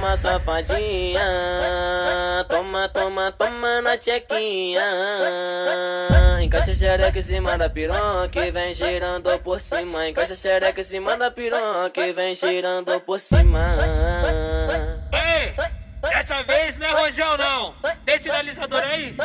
toma safadinha. Toma, toma, toma na tchequinha. Encaixa a xereca em cima da piroca e vem girando por cima. Encaixa a xereca em cima da piroca e vem girando por cima. Ei, dessa vez não é rojão não. Tem sinalizador aí?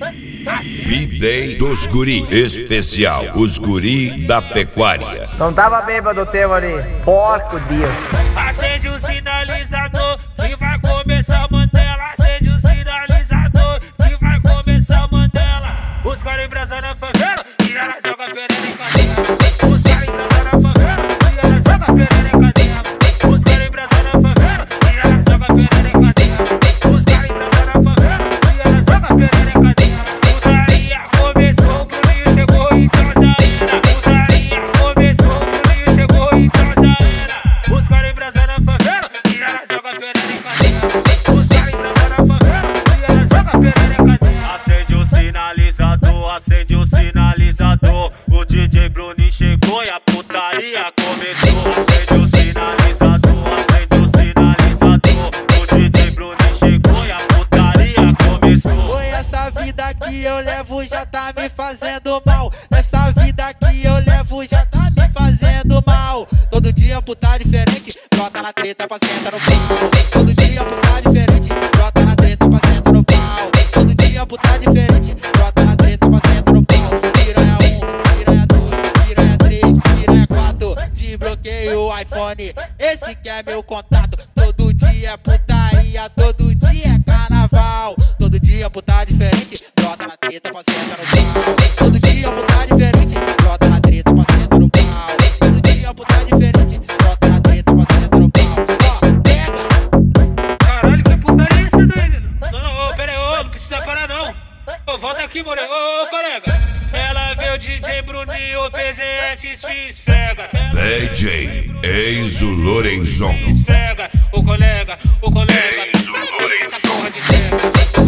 B-Day dos Guri especial, os guri da pecuária. Não tava bêbado o tema ali, porco Deus. Acende o sinalizador que vai começar a Mandela. Acende o sinalizador que vai começar a Mandela. Os caras embrasam na favela e ela joga pereira em cadeia. Os caras embrasam na favela e ela joga pereira em cadeia. Os caras embrasam na favela e ela joga pereira em cadeia. Os caras embrasam na favela e ela joga pereira em cadeia. Putaria começou, o Bruninho chegou e já era. Putaria começou, o Bruninho chegou e já era. Os caras embrasam na favela e ela joga pereira em cadeia. Os caras embrasam na favela e ela joga pereira em cadeia. Acende o sinalizador, acende o sinalizador. O DJ Bruninho chegou e a putaria começou. Acende o sinalizador, acende o sinalizador. O DJ Bruninho chegou e a putaria começou. Oi, essa vida que eu levo já tá me fazendo mal. Essa vida que eu levo já tá me fazendo mal. Todo dia puta diferente, brota na treta pra sentar no pau. Todo dia puta diferente, brota na treta pra sentar no pau. Todo dia puta diferente, brota na treta pra sentar no pau. Piranha 1, piranha 2, piranha 3, piranha 4. Desbloqueio o iPhone, esse que é meu contato. Todo dia putaria, todo dia é carnaval. Todo dia puta diferente, brota na treta pra sentar no pau. Todo dia puta diferente, brota na treta pra sentar no pau. Todo dia puta diferente, brota na treta pra sentar no pau. Ó, pega! Caralho, que putaria é essa daí, Nino? Não, pera aí, não precisa parar não. Ô, volta aqui, Moreno. Ô, colega. Ela vê o DJ Bruninho, o PZS se esfrega. DJ Enzo Lorenzon. Se esfrega, o colega. Enzo Lorenzon. Essa porra de tega. O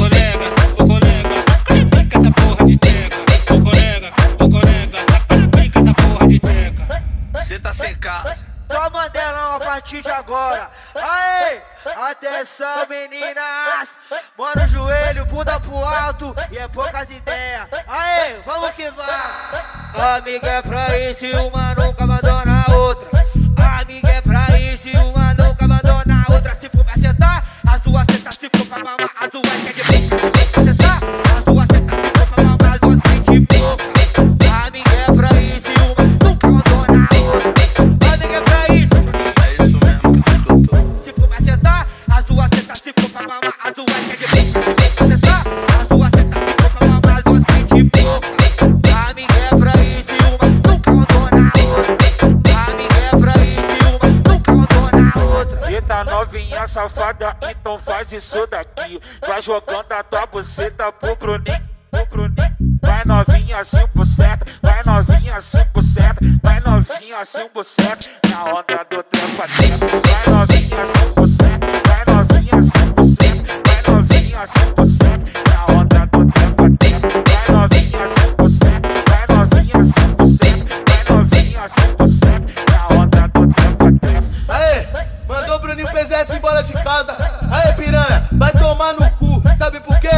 colega. Pica essa porra de tega. O colega. Pica essa porra de tega. Cê tá sem casa. Só Mandelão a partir de agora. Aê! Atenção, meninas! Mano, joelho, bunda pro alto e é poucas ideias. Aê, vamos que vai! Amiga é pra isso e uma nunca abandona a outra. Amiga é pra isso e uma nunca abandona a outra. Se for pra sentar, as duas sentam. Se for pra mamar, as duas quer de bem. Pra sentar, as duas sentam. Se for pra mamar, as duas quer de boca. Amiga é pra isso e uma nunca abandona a outra. Amiga é pra isso. É isso mesmo que tu escutou. Se for pra sentar, as duas sentam. Se for pra mamar, as duas quer de bem. Pra sentar, as duas sentam. Se for pra mamar, as duas quer de boca. Amiga é pra isso e uma nunca abandona a outra. Amiga é pra isso e uma nunca abandona a outra. Eita novinha safada, então faz isso daqui. Vai jogando a tua buceta pro Bruninho. Vai novinha 5%, vai novinha 5%, vai novinha 5%, na onda do trepa-trepa. Vai novinha 5%, vai novinha 5%, vai novinha 5%, na onda do trepa-trepa. Vai novinha 5%, vai novinha 5%, vai novinha 5%, na onda do trepa-trepa. Aê, mandou o Bruninho PZS embora de casa. Aê, piranha, vai tomar no cu. Sabe por quê?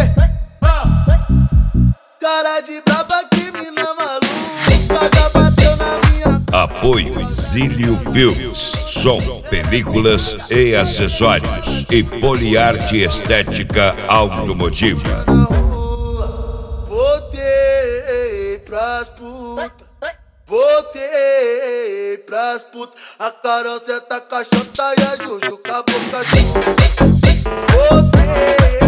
Cara de braba que mina maluca, já bateu na minha. Apoio Zílio Filmes, som, películas e acessórios e Poliarte Estética Automotiva. Na rua, voltei pras putas, voltei pras putas. A Carol senta caixota e a Juju com a boca junto. Voltei